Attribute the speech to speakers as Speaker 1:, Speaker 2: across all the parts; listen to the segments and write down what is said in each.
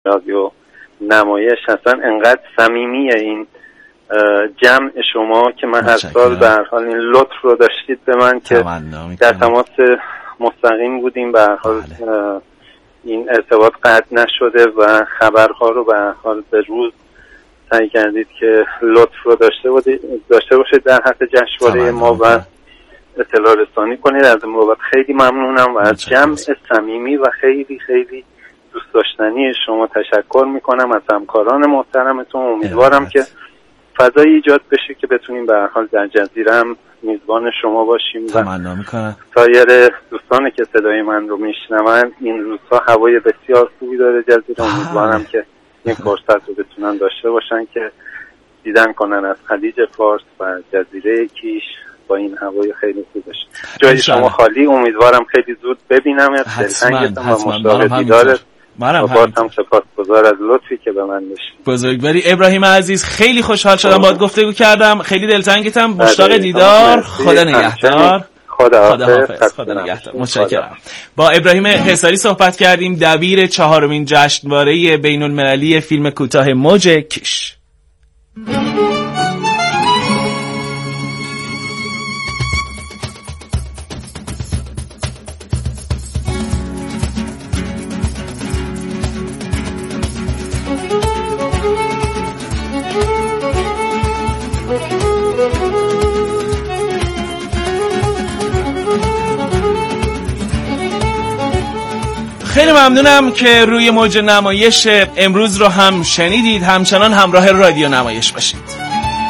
Speaker 1: رادیو نمایش هستن. انقدر صمیمیه این جمع شما که من هر سال به هر حال این لطف رو داشتید به من که در تماس مستقیم بودیم، به هر حال این ارتباط قطع نشده و خبرها رو به هر حال به روز سعی کردید که لطف رو داشته باشید در حد جشنواره ما و اطلاع رسانی کنید. از این بابت خیلی ممنونم و از جمع صمیمی و خیلی خیلی دوست داشتنی شما تشکر میکنم، از همکاران محترمتون. امیدوارم که فضایی ایجاد بشه که بتونیم به هر حال در جزیره هم میزبان شما باشیم و سایر دوستانی که صدای من رو میشنون. این روزها هوای بسیار خوبی داره جزیره، امیدوارم که این فرصت رو بتونن داشته باشن که دیدن کنن از خلیج فارس و جزیره کیش با این هوای خیلی خوبش. جای شما خالی، امیدوارم خیلی زود ببینم. دلتنگتم و مشتاق دیدارت.
Speaker 2: منم
Speaker 1: هم سپاسگزار از لطفی که به من داشتید.
Speaker 2: بزرگواری ابراهیم عزیز، خیلی خوشحال شدم باهات گفتگو کردم. خیلی دلتنگتم، مشتاق دیدار. خدا نگهدار.
Speaker 1: خدا
Speaker 2: نگهدار. متشکرم. با ابراهیم حصاری صحبت کردیم، دبیر 4مین جشنواره بین‌المللی فیلم کوتاه موج کیش. خیلی ممنونم که روی موج نمایش امروز رو هم شنیدید. همچنان همراه رادیو نمایش باشید.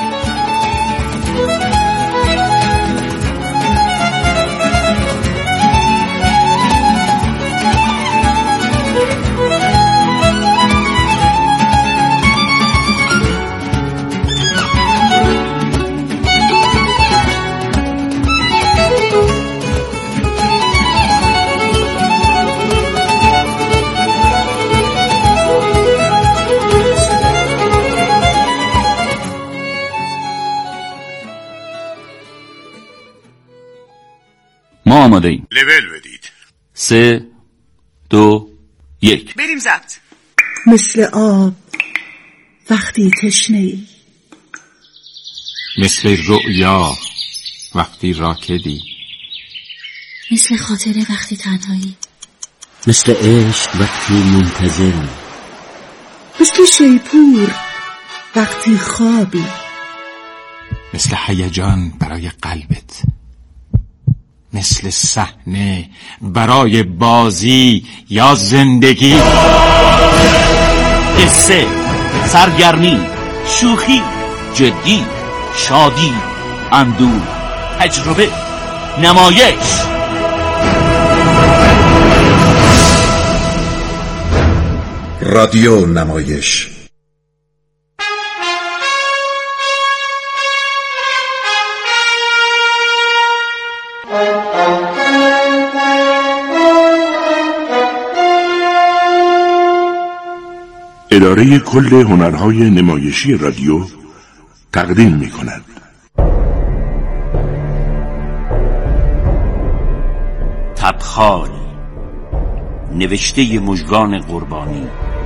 Speaker 3: ما آماده ایم.
Speaker 4: لول بدید.
Speaker 3: 3 2 1
Speaker 4: بریم ضبط.
Speaker 5: مثل آب وقتی تشنه‌ای،
Speaker 6: مثل رؤیا وقتی راکدی،
Speaker 7: مثل خاطره وقتی تنهایی،
Speaker 8: مثل عشق وقتی منتظری،
Speaker 5: مثل شیپور وقتی خوابی،
Speaker 6: مثل هیجان برای قلبت، مثل صحنه برای بازی یا زندگی.
Speaker 3: قصه، سرگرمی، شوخی، جدی، شادی، اندوه، تجربه، نمایش.
Speaker 4: رادیو نمایش. اداره کل هنرهای نمایشی رادیو تقدیم می‌کند.
Speaker 3: تبخال، نوشته مژگان قربانی.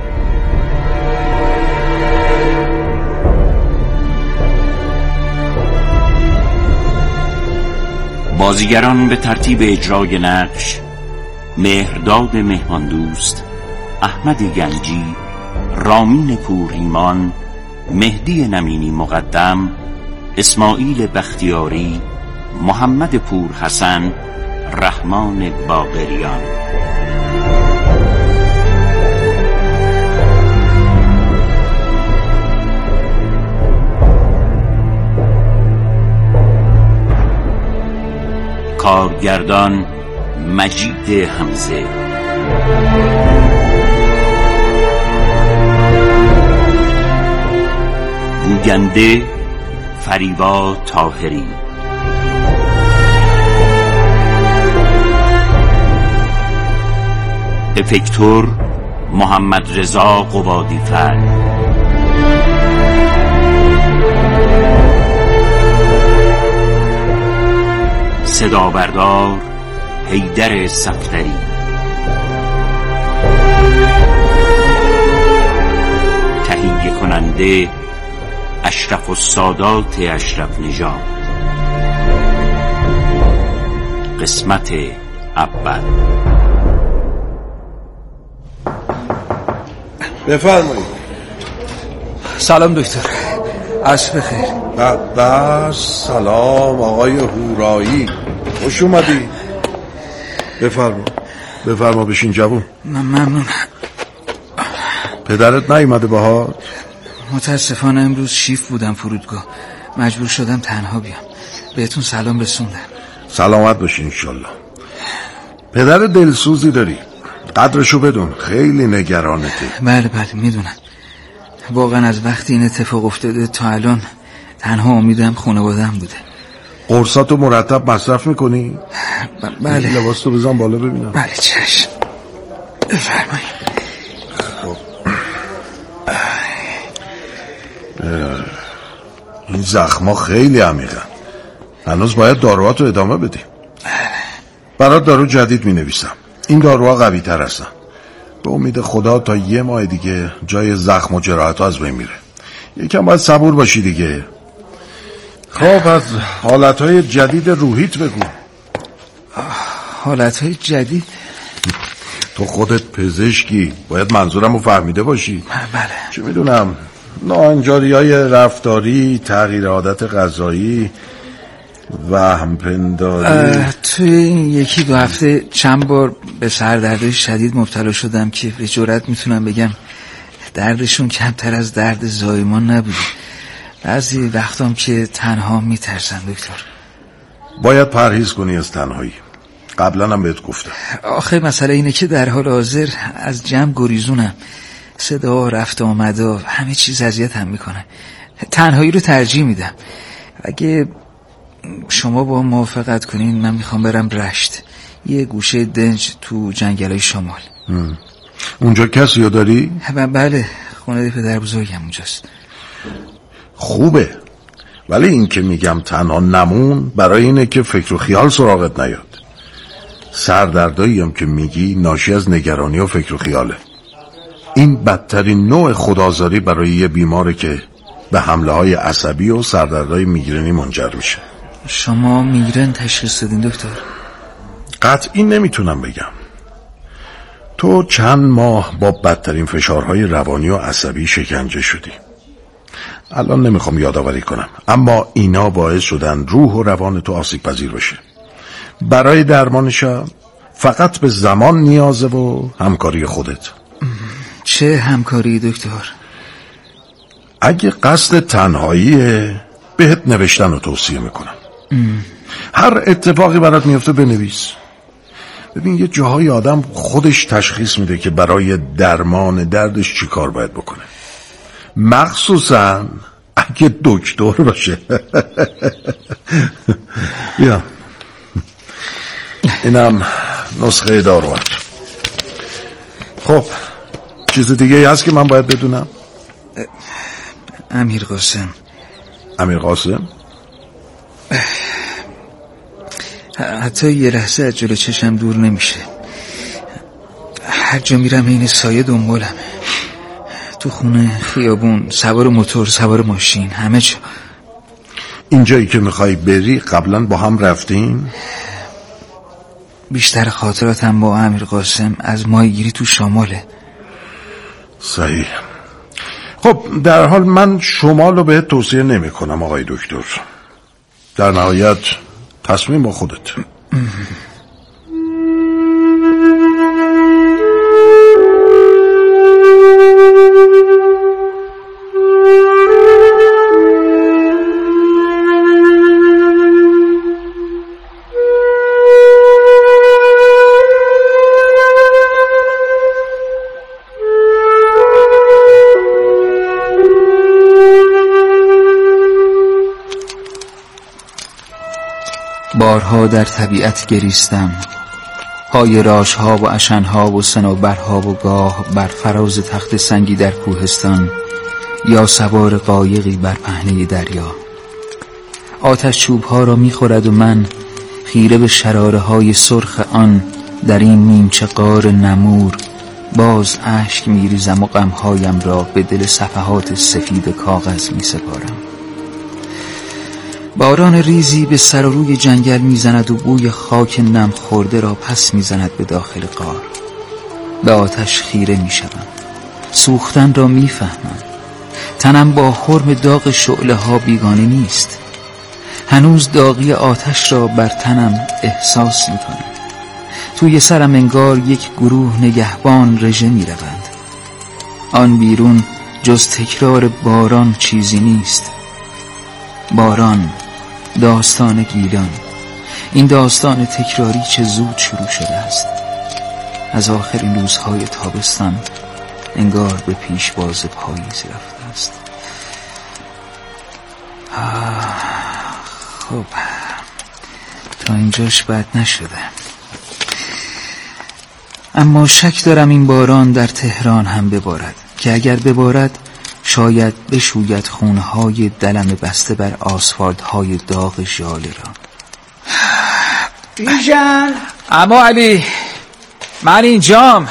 Speaker 3: بازیگران به ترتیب اجرای نقش: مهرداد مهماندوست، احمد گنجی، رامین پورایمان، مهدی نمینی مقدم، اسماعیل بختیاری، محمد پورحسن، رحمان باقریان. کارگردان مجید حمزه. گوینده فریبا طاهری. افکتور محمد رضا قبادی‌فر. صدابردار حیدر صفدری. گوینده اشرف السادات اشرف نژاد. قسمت اول.
Speaker 9: بفرمایید.
Speaker 10: سلام دکتر، عصر بخیر.
Speaker 9: بس سلام آقای هورایی، خوش اومدی. بفرما بشین جوون.
Speaker 10: ممنون.
Speaker 9: پدرت نیومده باهات؟
Speaker 10: متاسفانه امروز شیفت بودم فرودگاه، مجبور شدم تنها بیام. بهتون سلام رسوندم.
Speaker 9: سلامت باشین انشالله. پدر دلسوزی داری، قدرشو بدون، خیلی نگرانته.
Speaker 10: بله میدونم. واقعا از وقتی این اتفاق افتاده تا الان تنها امیدم خانواده‌ام بوده.
Speaker 9: قرصاتو مرتب مصرف میکنی؟
Speaker 10: بله.
Speaker 9: لباستو بزن بالا ببینم.
Speaker 10: بله چشم. بفرمایید.
Speaker 9: این زخما خیلی عمیقن، هنوز باید داروهاتو ادامه بدی. برات دارو جدید می نویسم. این داروها قوی تر هستن. به امید خدا تا 1 ماه دیگه جای زخم و جراحت از بین میره. یکم باید صبور باشی دیگه. خب از حالتهای جدید روحیت بگو.
Speaker 10: حالتهای جدید؟
Speaker 9: تو خودت پزشکی، باید منظورم رو فهمیده باشی.
Speaker 10: بله.
Speaker 9: چه میدونم، ناهنجاری‌های رفتاری، تغییر عادت غذایی، وهم‌پنداری.
Speaker 10: توی این 1-2 هفته چند بار به سردردهای شدید مبتلا شدم که به جرئت میتونم بگم دردشون کمتر از درد زایمان نبوده. بعضی وقتام که تنها میترسم دکتر.
Speaker 9: باید پرهیز کنی از تنهایی. قبلا هم بهت گفتم.
Speaker 10: آخه مسئله اینه که در حال حاضر از جمع گریزونم. صدا، رفت آمدا، همه چیز اذیتم میکنه. تنهایی رو ترجیح میدم. اگه شما با موافقت کنین من میخوام برم رشت، یه گوشه دنج تو جنگلای شمال.
Speaker 9: اونجا کسی رو داری؟
Speaker 10: بله، خونه پدر بزرگم اونجاست.
Speaker 9: خوبه، ولی این که میگم تنها نمون برای اینه که فکر و خیال سراغت نیاد. سردردایی هم که میگی ناشی از نگرانی و فکر و خیاله. این بدترین نوع خودآزاری برای یه بیماره که به حمله های عصبی و سردردهای میگرنی منجر میشه.
Speaker 10: شما میگرن تشخیص دادین دکتر؟
Speaker 9: قطعی نمیتونم بگم. تو چند ماه با بدترین فشارهای روانی و عصبی شکنجه شدی. الان نمیخوام یادآوری کنم، اما اینا باعث شدن روح و روان تو آسیب پذیر بشه. برای درمانشم فقط به زمان نیازه و همکاری خودت.
Speaker 10: چه همکاری دکتر؟
Speaker 9: اگه قصد تنهاییه بهت نوشتن رو توصیه میکنم. هر اتفاقی برات میفته بنویس. ببین یه جاهای آدم خودش تشخیص میده که برای درمان دردش چی کار باید بکنه، مخصوصا اگه دکتر باشه. بیا اینم نسخه داروات. خب چیز دیگه هست که من باید بدونم؟
Speaker 10: امیر قاسم.
Speaker 9: امیر قاسم؟
Speaker 10: حتی یه لحظه از جلو چشم دور نمیشه. هر جا میرم این سایه دنبالمه. تو خونه، خیابون، سوار موتور، سوار ماشین، همه جا.
Speaker 9: اینجایی که میخوای بری قبلا با هم رفتین؟
Speaker 10: بیشتر خاطراتم با امیر قاسم از ماهیگیری تو شماله.
Speaker 9: صحیح. خب در حال من شمال رو بهت توصیه نمی کنم آقای دکتر. در نهایت تصمیم با خودت.
Speaker 10: بارها در طبیعت گریستم، پای راشها و عشنها و صنوبرها و گاه بر فراز تخت سنگی در کوهستان یا سوار قایقی بر پهنه دریا. آتش چوبها را می‌خورد و من خیره به شراره های سرخ آن در این نیمچه غار نمور باز اشک میریزم و غمهایم را به دل صفحات سفید کاغذ میسپارم. باران ریزی به سر و روی جنگل میزند و بوی خاک نم خورده را پس میزند به داخل غار. به آتش خیره میشوم، سوختن را میفهمم. تنم با خرم داغ شعله ها بیگانه نیست. هنوز داغی آتش را بر تنم احساس میکنم. توی سرم انگار یک گروه نگهبان رژه میروند. آن بیرون جز تکرار باران چیزی نیست. باران، داستان گیلان. این داستان تکراری چه زود شروع شده است. از آخرین روزهای تابستان انگار به پیشواز پاییز رفته است. خب تا اینجاش بد نشده، اما شک دارم این باران در تهران هم ببارد، که اگر ببارد شاید بشوید خونهای دلم بسته بر آسفالت های داغ ژاله را.
Speaker 11: بیژن،
Speaker 10: اما علی، من اینجام.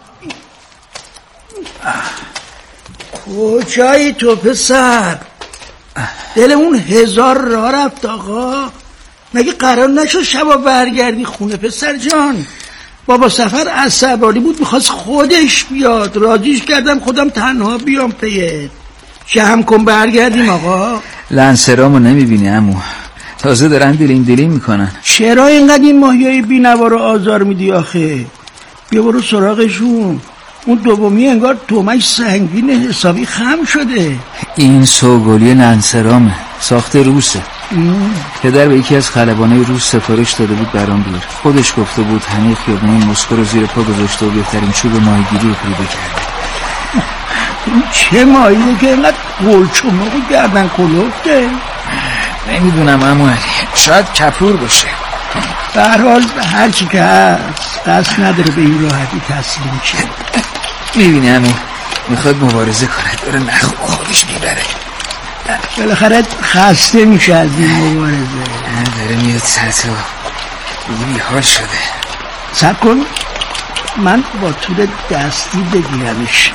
Speaker 11: کجایی تو پسر؟ دلمون هزار راه رفت آقا. مگه قرار نشد شبا برگردی خونه پسر جان؟ بابا سفر عصبانی بود، میخواست خودش بیاد، راضیش کردم خودم تنها بیام پیه. جمع کن برگردیم آقا.
Speaker 10: لنسرامو نمیبینی عمو؟ تازه دارن دلیم میکنن.
Speaker 11: چرا اینقدر این ماهیای بی‌نوا رو آزار میدی آخه؟ بیا برو سراغشون. اون دومی انگار تومش سنگین حسابی خم شده.
Speaker 10: این سوگلی لنسرامه، ساخت روسه. پدر به یکی از خلبانای روس سفارش داده بود برام بیار. خودش گفته بود همه خیابونای مسکو رو زیر پا گذاشته و بهترین چوب ماهیگیری رو پیدا کرده.
Speaker 11: این چه ماهیه که اینقدر گلچماق و گردن کلفته؟
Speaker 10: نمیدونم عمو علی، شاید کپور باشه.
Speaker 11: به هر حال هرچی که هست قصد نداره به این راحتی تسلیم شه.
Speaker 10: میبینی عمو، میخواد مبارزه کنه، داره نخ خودش میبره.
Speaker 11: بالاخره خسته میشه از این مبارزه.
Speaker 10: داره میاد سرتو، بیحال شده.
Speaker 11: صبر کن من با طول دستی بگیرمش.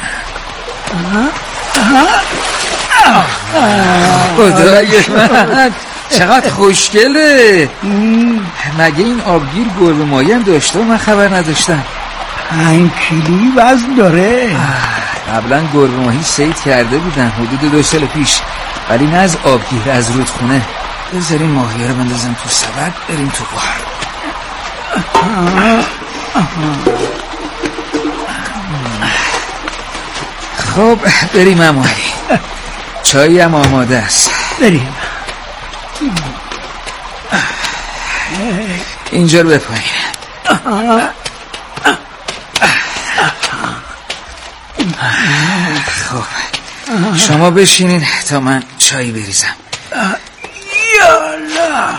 Speaker 10: خدای من چقدر خوشگله. مگه این آبگیر گربه ماهی هم داشته و من خبر نداشتم؟
Speaker 11: 5 کیلویی وزن داره.
Speaker 10: قبلا گربه ماهی صید کرده بودن حدود 2 سال پیش، ولی نه از آبگیر، از رودخونه. بذاریم ماهی رو بندازم تو سبد، بریم تو بحر. خب بریم عمو علی، چایی هم آماده است.
Speaker 11: بریم.
Speaker 10: اینجا رو بپایین. خب شما بشینین تا من چایی بریزم.
Speaker 11: یالا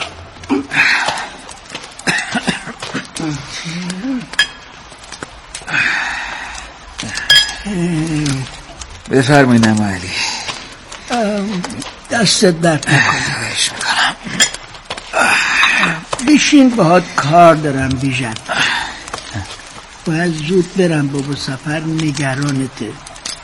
Speaker 10: بفرمایید عمو علی.
Speaker 11: دستت درد نکنه. بشین، باهات کار دارم بیژن. باید زود برم بابا سفر نگرانته.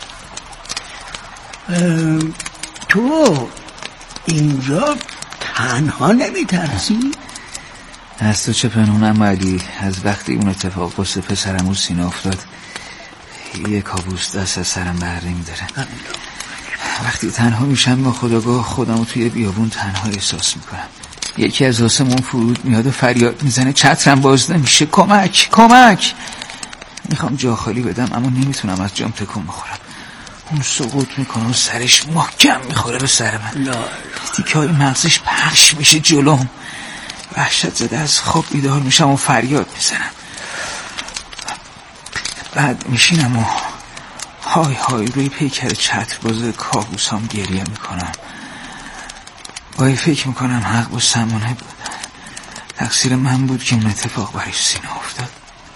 Speaker 11: تو اینجا تنها نمیترسی؟
Speaker 10: از تو چه پنهونم علی؟ از وقتی اون اتفاق واسه پسرم و سینه افتاد یه کابوس دست از سرم بر نمی‌داره. وقتی تنها میشم ناخودآگاه خودمو توی بیابون تنها احساس میکنم. یکی از آسمون فرود میاد و فریاد میزنه چترم باز نمیشه، کمک کمک. میخوام جا خالی بدم اما نمیتونم از جام تکون بخورم. اون سقوط میکنه و سرش محکم میخوره به سر من. تیکه های مغزش پخش میشه جلوم. وحشت زده از خواب بیدار میشم و فریاد میزنم. بعد میشینم و های های روی پیکر چتر باز کابوسام گریه میکنم. باید فکر میکنم حق با سمانه بود. تقصیر من بود که اون اتفاق برایش سینه افتاد.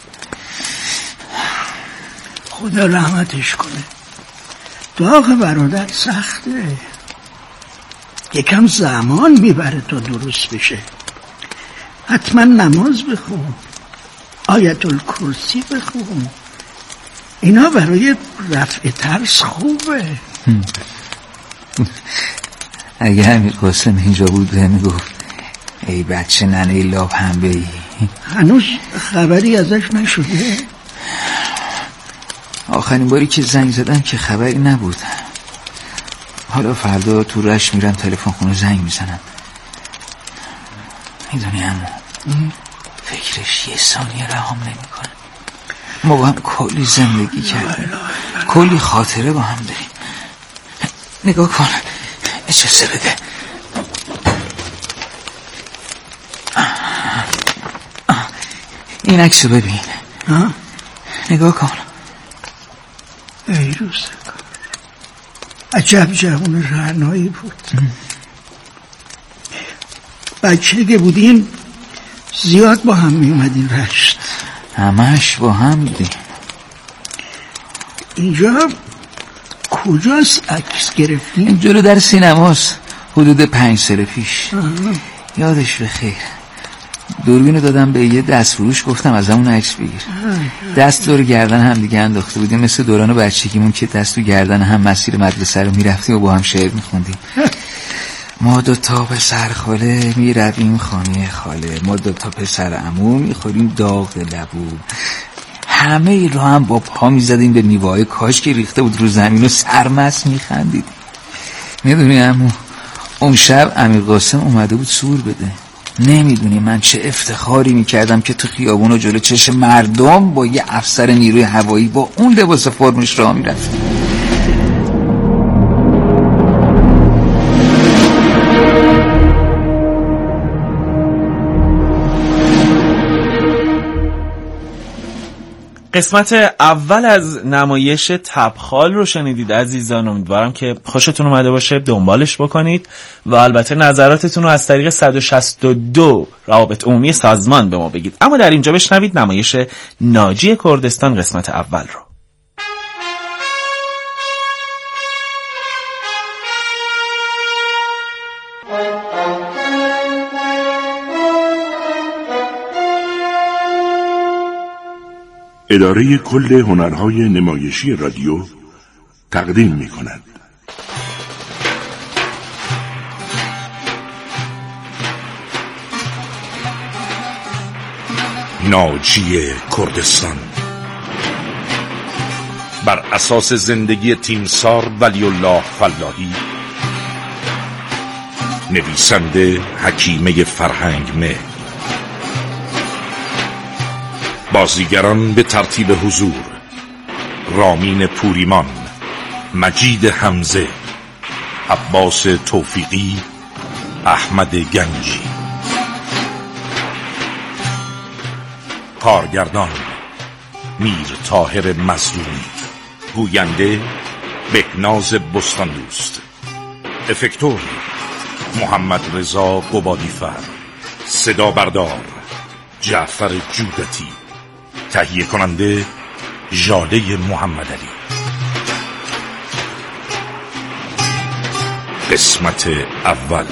Speaker 11: خدا رحمتش کنه. داغ برادر سخته، یکم زمان میبره تا درست بشه. حتما نماز بخون، آیت الکرسی بخون، اینا برای رفع ترس خوبه.
Speaker 10: اگه امیر قاسم اینجا بود به میگفت ای بچه ننه لا پنبه ای.
Speaker 11: هنوز خبری ازش نشده؟
Speaker 10: آخرین باری که زنگ زدم که خبری نبود. حالا فردا تو رشت میرم تلفن خونه زنگ میزنم. میدونی عمو فکرش یه ثانیه رهام نمیکنه. ما با هم کلی زندگی کردیم، کلی خاطره با هم داریم. نگاه کن، اجازه بده. این عکسو ببین. نگاه کن.
Speaker 11: ای روزگار، عجب جوون رعنایی بود. بچه که بودیم زیاد با هم می اومدیم رشت.
Speaker 10: همش با هم بودیم.
Speaker 11: اینجا کجاست عکس گرفتیم؟
Speaker 10: اینجا در سینماست، حدود 5 سال پیش. یادش بخیر. دوربینو دادم به یه دستفروش، گفتم از همون عکس بگیر. دست دور گردن هم دیگه انداخته بودیم، مثل دوران بچگیمون که دست تو گردن هم مسیر مدرسه رو میرفتیم و با هم شعر میخوندیم. ما 2 تا پسر خاله میرویم خانه خاله، ما 2 تا پسر عمو میخوریم داغ لبو. همه ای رو هم با پا میزدیم به میوه‌های کاش که ریخته بود رو زمین و سرمست میخندیدیم. میدونی عمو اون شب امیر قاسم اومده بود سور بده. نمیدونی من چه افتخاری میکردم که تو خیابون و جلو چشم مردم با یه افسر نیروی هوایی با اون لباس فرمش راه میرفتم.
Speaker 2: قسمت اول از نمایش تبخال رو شنیدید عزیزان. امیدوارم که خوشتون اومده باشه، دنبالش بکنید و البته نظراتتون رو از طریق 162 روابط عمومی سازمان به ما بگید. اما در اینجا بشنوید نمایش ناجی کردستان قسمت اول رو.
Speaker 4: اداره کل هنرهای نمایشی رادیو تقدیم می کند.
Speaker 9: ناجی کردستان بر اساس زندگی تیمسار ولی الله فلاحی، نویسنده حکیمه فرهنگ مه، بازیگران به ترتیب حضور: رامین پوریمان، مجید حمزه، عباس توفیقی، احمد گنجی. کارگردان: میر طاهر مظلومی، گوینده: بهناز بستاندوست، افکتور: محمد رضا قبادیفر، صدا بردار: جعفر جودتی، تهیه کننده: ژاله محمدعلی. قسمت اول.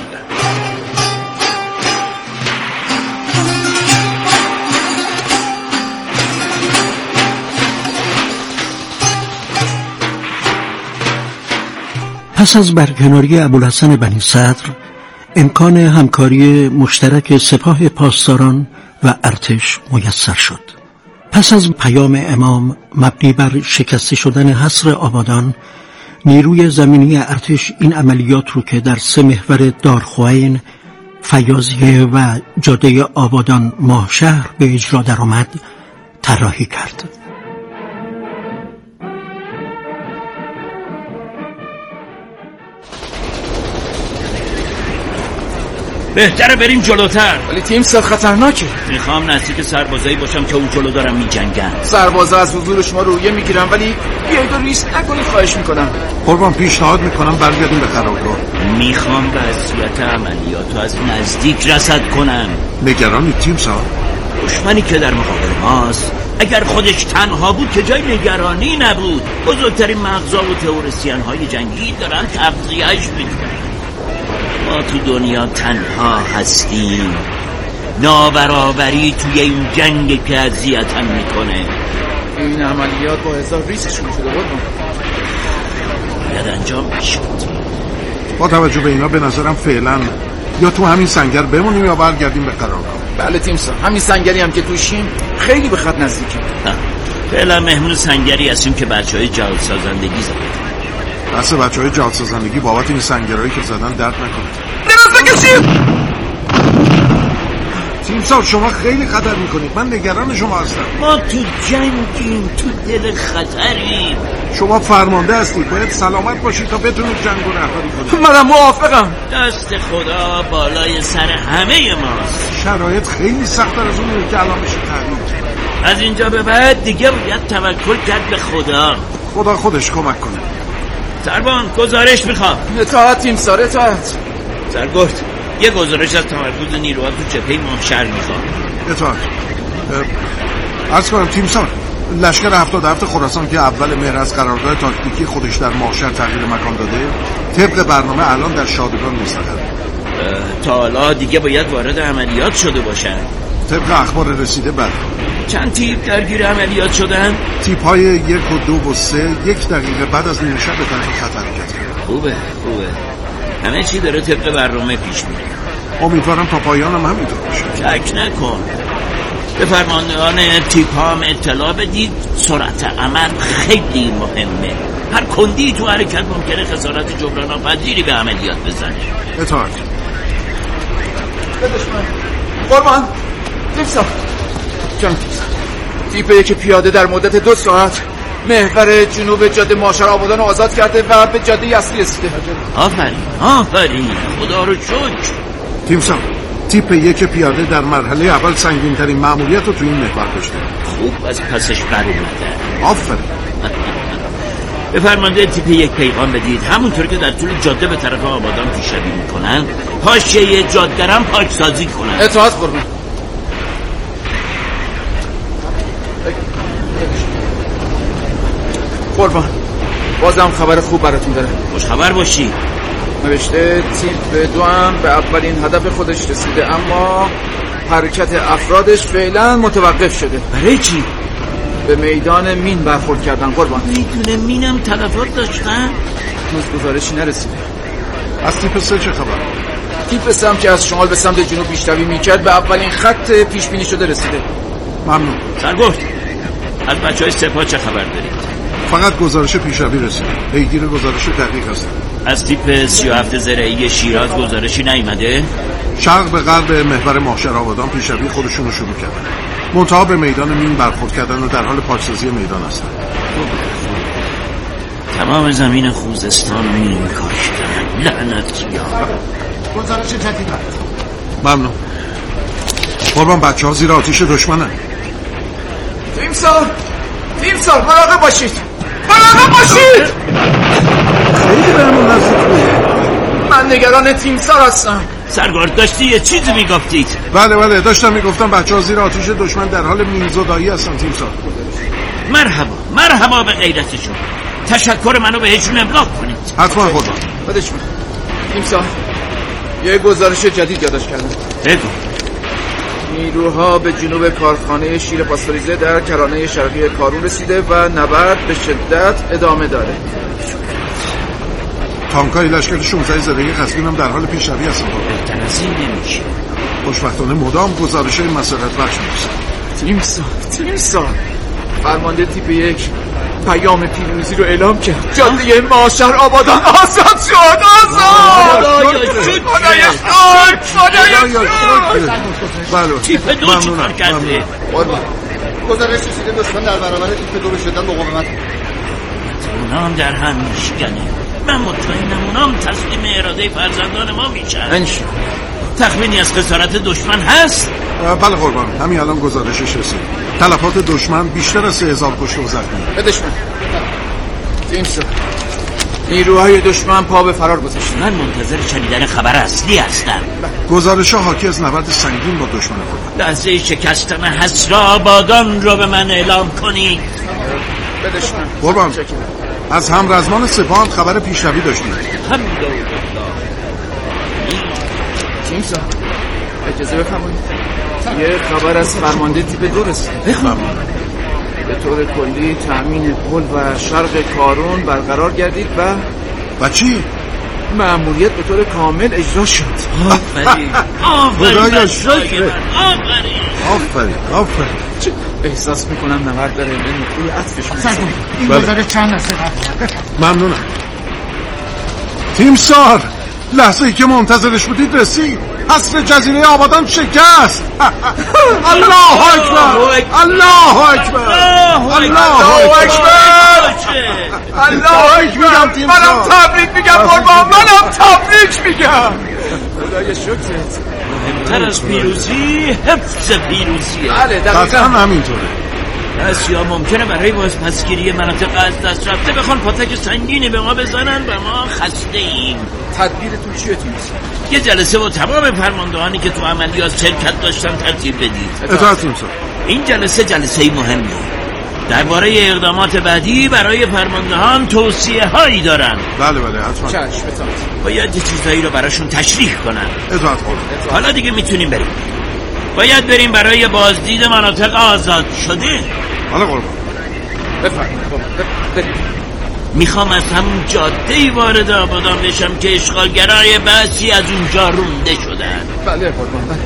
Speaker 11: پس از برکناری ابوالحسن بنی صدر، امکان همکاری مشترک سپاه پاسداران و ارتش میسر شد. پس از پیام امام مبنی بر شکسته شدن حصر آبادان، نیروی زمینی ارتش این عملیات رو که در 3 محور دارخوئین، فیاضیه و جاده آبادان ماهشهر به اجرا درآمد طراحی کرد.
Speaker 8: بهتره بریم جلوتر.
Speaker 12: ولی تیم سر خطرناکه.
Speaker 8: میخوام نزدیک سربازایی باشم که اون جلو دارم میجنگن.
Speaker 12: سربازا از حضور شما رویه میگیرن، ولی بیایید و ریسک نکنید خواهش میکنم.
Speaker 9: قربان پیشنهاد میکنم برگردیم به قرارگاه.
Speaker 8: میخوام وضعیت عملیاتو از نزدیک رصد کنم.
Speaker 9: نگرانی تیم سر؟
Speaker 8: دشمنی که در مقابل ماست اگر خودش تنها بود که جای نگرانی نبود. بزرگترین مغزا و تئوریسین های جنگی دارن تغذیه‌اش میکنن. ما تو دنیا تنها هستیم. نابرابری توی این جنگ که اذیتم میکنه.
Speaker 12: این عملیات با 1000 ریسک شروع شده بود
Speaker 8: باید انجام میشد.
Speaker 9: با توجه به اینا به نظرم فعلا یا تو همین سنگر بمونیم یا برگردیم به قرارگاه.
Speaker 12: بله تیمسار، همین سنگری هم که توشیم خیلی به خط نزدیکیم.
Speaker 8: فعلا مهمون سنگری هستیم که بچهای جهاد سازندگی زدن.
Speaker 9: دست بچهای جهاد سازندگی بابت این سنگرهایی که زدن درد نکنه.
Speaker 12: دراز بکشیم.
Speaker 9: تیمسار شما خیلی خطر میکنید، من نگران شما هستم.
Speaker 8: ما تو جنگیم، تو دل خطریم.
Speaker 9: شما فرمانده هستید، باید سلامت باشید تا بتونید جنگ رو رهبری کنید.
Speaker 12: منم موافقم.
Speaker 8: دست خدا بالای سر همه ماست.
Speaker 9: شرایط خیلی سخت‌تر از اونه که الان بشه تغییر.
Speaker 8: از اینجا به بعد دیگه باید توکل کرد به خدا.
Speaker 9: خدا خودش کمک کنه.
Speaker 8: سربان گزارش میخوام.
Speaker 12: اطاعت تیمسار، اطاعت.
Speaker 8: سرگرد یه گزارش از تمرکز نیروها تو جبهه محشر میخوام.
Speaker 9: اطاعت. عرض کنم تیمسار، لشکر 77 خراسان که اول مهر از قرارگاه تاکتیکی خودش در محشر تغییر مکان داده، طبق برنامه الان در شادگان مستقر.
Speaker 8: تا حالا دیگه باید وارد عملیات شده باشن.
Speaker 9: طبق اخبار رسیده بله.
Speaker 8: چند تیپ درگیر عملیات شدن؟
Speaker 9: تیپ های 1 و 2 و 3 1 دقیقه بعد از نیمه شب به طرف خط حرکت کردن.
Speaker 8: خوبه. همه چی داره طبق برنامه پیش میره.
Speaker 9: امیدوارم تا پایانم همینطور باشه.
Speaker 8: شک نکن. به فرماندهان تیپ ها هم اطلاع بدید، سرعت عمل خیلی مهمه. هر کندی تو حرکت ممکنه خسارت جبران‌ناپذیری به عملیات بزنه.
Speaker 9: اطاعت.
Speaker 12: قربان تیمسار جان، تیپ 1 پیاده در مدت 2 ساعت محور جنوب جاده محشر آبادان رو آزاد کرده و به جاده اصلی رسیده.
Speaker 8: آفرین خدا رو شکر.
Speaker 9: تیمسار، تیپ 1 پیاده در مرحله اول سنگین ترین مأموریت رو تو این محور داشته.
Speaker 8: خوب از پسش بر اومده.
Speaker 9: آفرین.
Speaker 8: به فرمانده تیپ 1 پیغام بدید همونطور که در طول جاده به طرف آبادان پیشروی میکنن حاشیه جاده رم پاکسازی کنن.
Speaker 12: اطاعت قربان. قربان بازم خبر خوب براتون دارم.
Speaker 8: خوش خبر باشی.
Speaker 12: نوشته تیپ 2 هم به اولین هدف خودش رسیده، اما حرکت افرادش فعلا متوقف شده.
Speaker 8: برای چی؟
Speaker 12: به میدان مین برخورد کردن قربان.
Speaker 8: میدونه مینم تلفات داشتن؟
Speaker 12: هنوز گزارشی نرسیده.
Speaker 9: از تیپ 3 چه خبر؟
Speaker 12: تیپ 3 هم که از شمال به سمت جنوب پیشروی میکرد به اولین خط پیش بینی شده رسیده.
Speaker 9: ممنون.
Speaker 8: سرگرد از بچهای سپاه چه خبر دارید؟
Speaker 9: فقط گزارش پیشروی رسیده. پیگیر گزارش دقیق هست.
Speaker 8: از تیپ 37 زرعی شیراز گزارشی نیامده؟
Speaker 9: شرق به غرب محور محشر آبادان پیشروی خودشون رو شروع کردن. منتها به میدان مین برخورد کردن و در حال پاکسازی میدان هستن.
Speaker 8: تمام زمین خوزستان رو مین کاشتن. لعنت یا
Speaker 12: گزارش جدید.
Speaker 9: ممنون. قربان بچه‌ها زیر آتیش دشمنن.
Speaker 12: تیمسار مراقب باشید.
Speaker 9: خیلی بهمون نزدیک بود.
Speaker 12: من نگران تیمسار هستم.
Speaker 8: سرگرد داشتی یه چیزی میگفتید؟
Speaker 9: بله داشتم میگفتم بچه‌ها زیر آتیش دشمن در حال مینزدایی هستن. تیمسار
Speaker 8: مرحبا به غیرتشون. تشکر منو بهشون ابلاغ کنید.
Speaker 9: حتما قربان.
Speaker 12: بدش من. تیمسار یه گزارش جدید یادداشت کردم.
Speaker 8: بگو.
Speaker 12: نیروها به جنوب کارخانه شیر پاستوریزه در کرانه شرقی کارون رسیده و نبرد به شدت ادامه داره.
Speaker 9: تانکای لشکر 16 زرهی قزوین هم در حال پیشروی هستن.
Speaker 8: تنظیم نمیشه.
Speaker 9: خوشبختانه مدام گزارش‌های مسئولیت بخش می‌رسه.
Speaker 12: تیمسار فرمانده تیپ 1 پیام پیروزی رو اعلام کرد. جاده محشر آبادان آزاد شد.
Speaker 9: بله.
Speaker 8: تیپ 2 چیکار کرده؟
Speaker 12: گزارش رسیده دشمن در برابر تیپ 2 به شدت مقاومت.
Speaker 8: اونام در هم میشکنه. من مطمئنم اونام تسلیم اراده فرزندان ما میشن. تخمینی از خسارت دشمن هست؟
Speaker 9: بله قربان، همین الان گزارشش رسید. تلفات دشمن بیشتر از 3000 کشته و زخمی.
Speaker 12: بدش من. تیمسار نیروهای دشمن پا به فرار گذاشتن.
Speaker 8: من منتظر شنیدن خبر اصلی هستم.
Speaker 9: گزارش‌ها حاکی از نبرد سنگین با دشمن خود.
Speaker 8: لحظه شکستن حصر آبادان رو به من اعلام کنید.
Speaker 12: بدش من.
Speaker 9: قربان از همرزمان سپاه هم خبر پیشروی داشتیم.
Speaker 12: تیمسار اجازه بفرمایید یه خبر از فرمانده تیپ 2 رسید.
Speaker 9: بفرمایید.
Speaker 12: به طور کلی تأمین پل و شرق کارون برقرار گردید
Speaker 9: و چی؟
Speaker 12: مأموریت به طور کامل اجرا شد.
Speaker 8: آفرین
Speaker 9: خدایا شکر. آفرین.
Speaker 12: احساس میکنم نورد داره به نقطه عطفش می‌رسه.
Speaker 11: این گذاره چند لحظه
Speaker 9: ممنونم. تیمسار، لحظه ای که منتظرش بودید رسید. حصر جزیره آبادان شکست. الله اکبر. الله اکبر.
Speaker 12: منم تبریک میگم قربان، منم تبریک میگم. خدای شکرت.
Speaker 8: مهمتر از پیروزی حفظ پیروزیه.
Speaker 12: بله دقیقاً
Speaker 9: همینطوره.
Speaker 8: آسیا ممکنه برای بازپسگیری مناطق از دست رفته بخوان پاتک سنگینی به ما بزنن و ما خسته ایم.
Speaker 12: تدبیرتون چیه تیمسار؟
Speaker 8: یه جلسه با تمام فرماندهانی که تو عملیات شرکت داشتن ترتیب بدید.
Speaker 9: اطاعت تیمسار.
Speaker 8: این جلسه مهمیه. درباره اقدامات بعدی برای فرماندهان توصیه هایی دارن.
Speaker 9: بله حتما.
Speaker 12: چشم.
Speaker 8: باید یه چیزایی رو براشون تشریح کنن.
Speaker 9: اطاعت.
Speaker 8: حالا دیگه میتونیم بریم. باید بریم برای بازدید مناطق آزاد شده.
Speaker 9: حالا قربان
Speaker 12: بفرمایید.
Speaker 8: میخوام از همون جاده‌ای وارد آبادان بشم که اشغالگرای بعضی از اونجا رونده شدن.
Speaker 12: بله قربان. بله.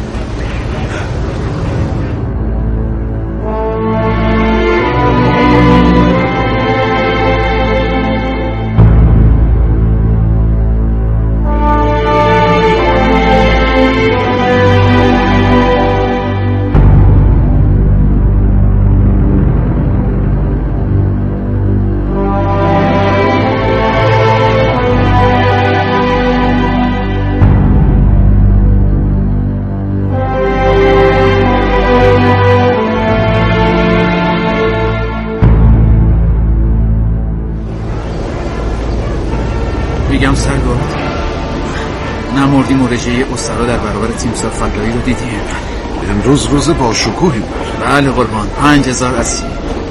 Speaker 12: میگم سرگرد نمردیم و رژه اسرا در برابر تیمسار فلایی رو دیدیم.
Speaker 9: امروز روز با شکوهی بود.
Speaker 12: بله قربان. 5000 اسیر.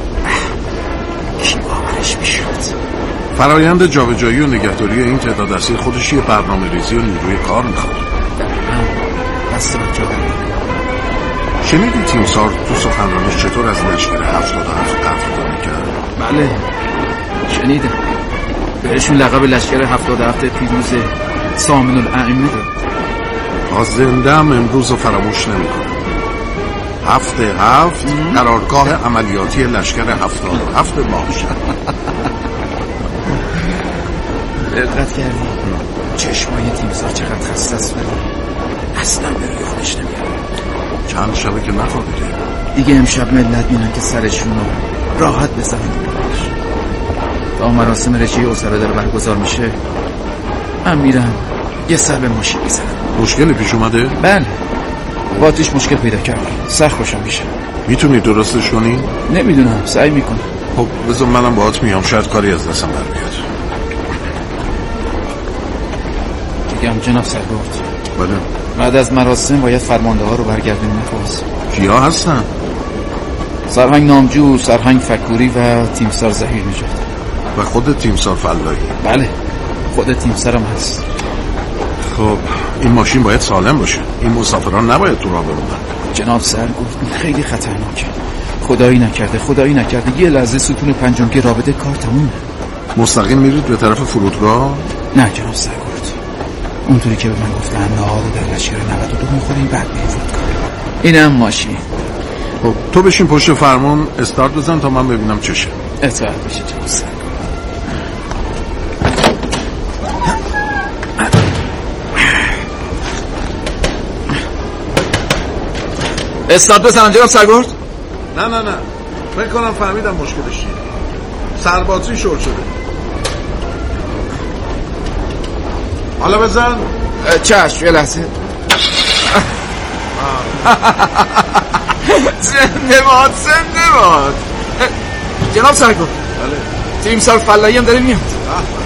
Speaker 12: کی باورش میشد؟
Speaker 9: فرایند جابجایی و نگهداری این تعداد اسیر خودش یه برنامه ریزی و نیروی کار میخواد.
Speaker 12: دست رو جا بردیم.
Speaker 9: شنیدی تیمسار تو سخنرانیش چطور از لشکر 77 قدردانی کرد؟
Speaker 12: بله شنیدم. بهشون لقب لشکر 77 پیروز سامن الائمه داد.
Speaker 9: تا زنده هم امروز رو فراموش نمی‌کنه. 77 قرارگاه عملیاتی لشکر 77 ماهش.
Speaker 12: دقت کردی چشمای تیمسار چقدر خسته است ولی اصلا به روی خودش نمیاد.
Speaker 9: چند شبه که نخوابیده.
Speaker 12: دیگه امشب ملت میرن که سرشون رو راحت بزنن. تا مراسم رژه اسرا داره برگزار میشه من میرم یه سر به ماشین میزنم.
Speaker 9: مشکلی پیش اومده؟
Speaker 12: بله با آتیش مشکل پیدا کردم. سخت خوشم میشه.
Speaker 9: میتونی درستش کنی؟
Speaker 12: نمیدونم سعی میکنم.
Speaker 9: خب بذار منم باهات میام شاید کاری از دستم برمیاد.
Speaker 12: میگم جناب سرگرد
Speaker 9: بله
Speaker 12: بعد از مراسم باید فرمانده ها رو برگردونیم باز.
Speaker 9: کیا هستن؟
Speaker 12: سرهنگ نامجو، سرهنگ فکوری و تیمسار ظهیر نژاد.
Speaker 9: و خود تیمسار فلایی؟
Speaker 12: بله خود تیمسارم هست.
Speaker 9: خب این ماشین باید سالم باشه. این مسافران نباید تو راه بمونن.
Speaker 12: جناب سرگرد خیلی خطرناکه. خدایی نکرده یه لحظه ستون پنجمگی رابطه کار تمومه.
Speaker 9: مستقیم میرید به طرف فرودگاه؟
Speaker 12: نه جناب سرگرد اونطوری که به من گفتن نهار رو در لشکر 92 میخوریم بعد میریم فرودگاه. اینم ماشین.
Speaker 9: خب تو بشین پشت فرمون استارت بزن تا من ببینم چشه.
Speaker 12: اطاعت بشه جناب سرگرد. استارت بزنم جناب سرگرد؟
Speaker 9: نه فکر کنم فهمیدم مشکلش چیه. سرباتری شورت شده. حالا بزن.
Speaker 12: چشم یه لحظه. زنده باد. جناب سرگرد بله تیمسار فلایی هم داره میاد.